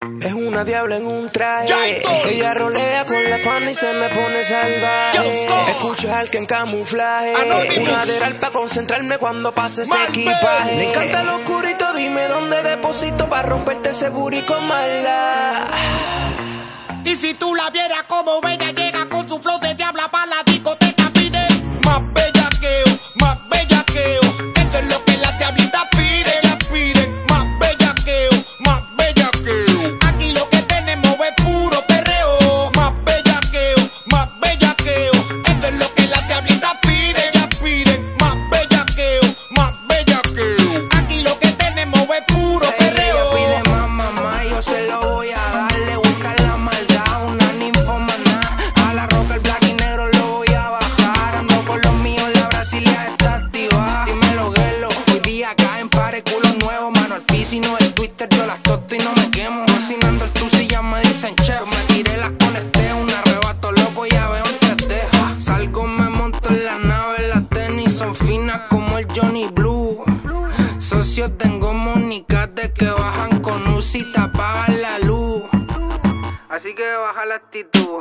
Es una diabla en un traje. Ella rolea con la pana y se me pone salvaje. Escuchar que en camuflaje. Una de pa' concentrarme cuando pase ese equipaje. Me encanta lo oscurito, dime dónde deposito pa' romperte ese booty con mala. Y si tú la vieras como ella llega con su flow de diabla pa' la discoteca, pide más bellaqueo, más bellaqueo. Esto es lo que la diablita pide, ella pide más bellaqueo, más bellaqueo. Aquí lo que tenemos es puro perreo, más bellaqueo, más bellaqueo. Esto es lo que la diablita pide, ella pide más bellaqueo, más bellaqueo. Aquí lo que tenemos es puro perreo. Ella pide más, mamá, yo se lo voy a dar. Le busca la maldad, una ninfomaná. A la roca el black y negro lo voy a bajar. Ando con los míos, la Brasilia está activada. Dímelo, guelo, hoy día caen pares, culos nuevos. Mano al piso y no el Twitter, yo las tosto y no me quemo. Cocinando el tusi ya me dicen chef. Me tiré, las conecté, un arrebato loco, ya veo en 3D. Salgo, me monto en la nave, las tenis son finas como el Johnny Blue. Socio, tengo mónicas de que bajan con Uzi y te apagan la luz. Así que baja la actitud.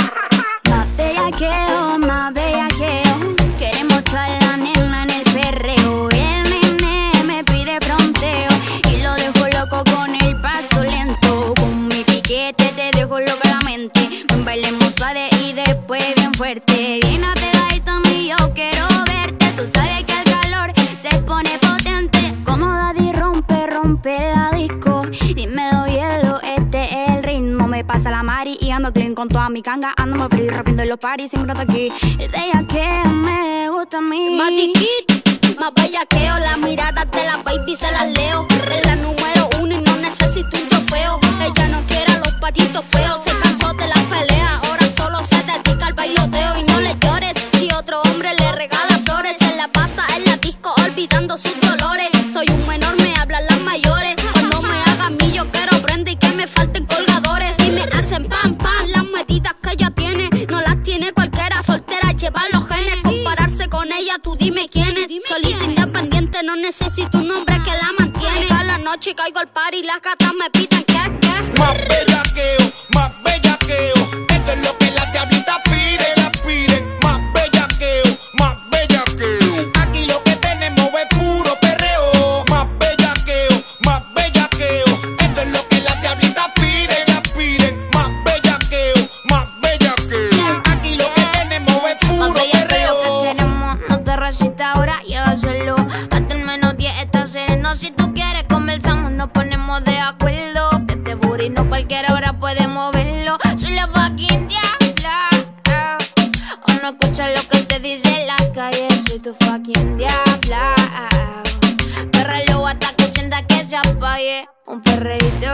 Más bellaqueo. Queremos toda la nena en el perreo. El nene me pide fronteo y lo dejo loco con el paso lento. Con mi piquete te dejo loca la mente. Bailemos suave y después bien fuerte. Bien apegadito a mí, yo quiero verte. Tú sabes que el calor se pone potente. Como Daddy rompe la disco. Dímelo, hielo, este es el ritmo. Me pasa la mari y ando clean con toda mi canga. Ando muy free, rompiendo en los parties, siempre ando aquí. El bellaqueo me gusta a mí. Más tiquit, más bellaqueo. Las miradas de la baby se las leo. Es la número 1 y no necesito un trofeo. Ella no quiere a los patitos feos. Se cansó de las peleas, ahora solo se dedica al bailoteo. Y no le llores si otro hombre le regala flores. Se la pasa en la disco olvidando sus dolores. Soy un menor, me hablan las mayores. Cuando me haga a mí yo quiero prender y que me falten colgadores. Y me hacen pam pam, las medidas que ella tiene no las tiene cualquiera. Soltera lleva los genes, compararse con ella tú dime quién es. Solita independiente, no necesito un hombre que la mantiene. A la noche caigo al par y las gatas me pitan que Más bellaqueo, más bellaqueo. Esto es lo que la diablita pide, ella pide más bellaqueo, más bellaqueo. Aquí lo que tenemos es puro perreo, más bellaqueo, más bellaqueo. Esto es lo que la diablita pide, ella pide más bellaqueo, más bellaqueo. Aquí lo que tenemos es puro perreo. Lo que queremos, no te resistas ahora, llega al suelo. Hasta el menos 10 está sereno. Si tú quieres conversamos, nos ponemos de acuerdo. Que este booty no cualquier hora puede moverlo. Soy la fucking diabla. O no escuchas lo que te dice la calle. Soy tu fucking diabla. Perreo hasta que sienta que se apague. Un perreíto,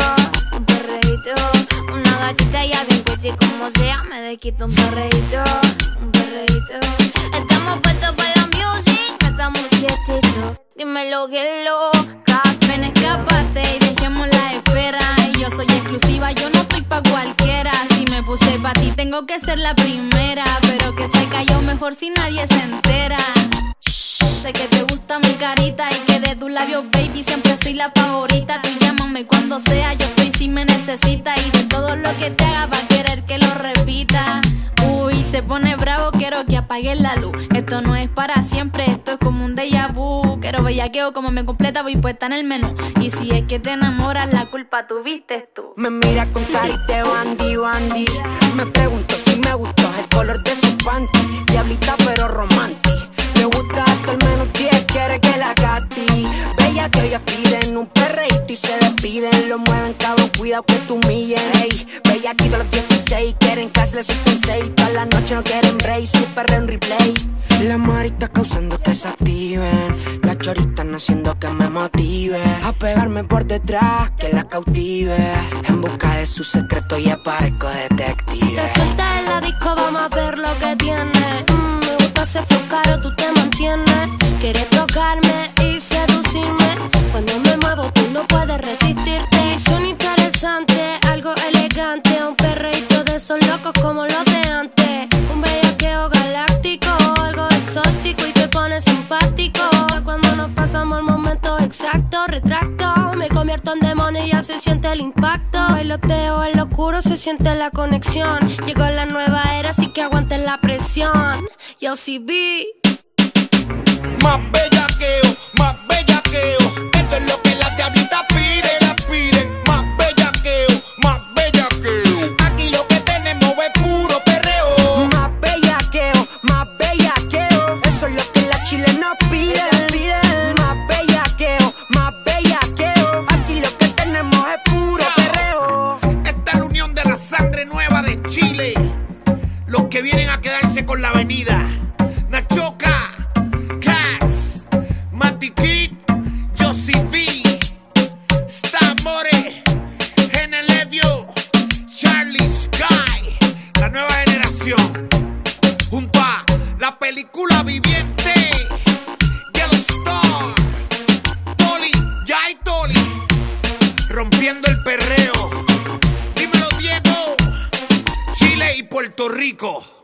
una gatita ya bien cuchi como sea. Me desquito un perreíto. Estamos puestos para la music, estamos quietitos. Dímelo, que loca. Ven, escápate y dejemos la espera. Y yo soy exclusiva, yo no estoy pa' cualquiera. Si me puse pa' ti tengo que ser la primera. Pero que se cayó mejor si nadie se entera. Sé que te gusta mi carita y que de tus labios, baby, siempre soy la favorita. Tú llámame cuando sea, yo estoy si me necesitas. Y de todo lo que te haga va a querer que lo repita. Uy, se pone bravo, quiero que apagues la luz. Esto no es para siempre, esto es como un déjà vu. Quiero bellaqueo como me completa, voy puesta en el menú. Y si es que te enamoras, la culpa tuviste tú. Me mira con carita de bandy. Me pregunto si me gustó el color de su panty. Diablita pero romántica. Le gusta hasta el menos 10, quiere que la cati. Bella que ellas piden un perreíto y se despiden. Lo mueven, cabrón, cuidado que tú humillen. Ey, bella aquí de los 16, quieren que hacerle su sensei. Toda la noche no quieren break, su perreo en replay. La marita causando que se activen. Las choritas haciendo que me motive. A pegarme por detrás, que la cautive. En busca de su secreto y aparezco detective. Te sueltas en la disco, vamos a ver lo que tiene. Me gusta ese flow caro, tú te mantienes. Quieres tocarme y seducirme. Cuando me muevo tú no puedes resistirte. Y son interesante, algo elegante. Un perreíto de esos locos como los de antes. Un bellaqueo galáctico, algo exótico y te pone simpático. Cuando nos pasamos el momento exacto, retracto. Me convierto en demonio y ya se siente el impacto. bailoteo, en lo oscuro se siente la conexión. Llegó la nueva era, así que aguanten la presión. Yo sí vi. Más bellaqueo, más bellaqueo. Esto es lo que las diablitas piden. Más bellaqueo, más bellaqueo. Aquí lo que tenemos es puro perreo. Más bellaqueo, más bellaqueo. Eso es lo que las chilenas piden. Más bellaqueo, más bellaqueo. Aquí lo que tenemos es puro perreo. Esta es la unión de la sangre nueva de Chile. Los que vienen a quedarse con la avenida. Nachoka, Cass, Mati Kid, Josie V, Stamore, Genelevio, Charlie Sky, la nueva generación. Junto a la película viviente, Yellowstar, Toli, Jai Toli, rompiendo el perreo. Dímelo, Diego, Chile y Puerto Rico.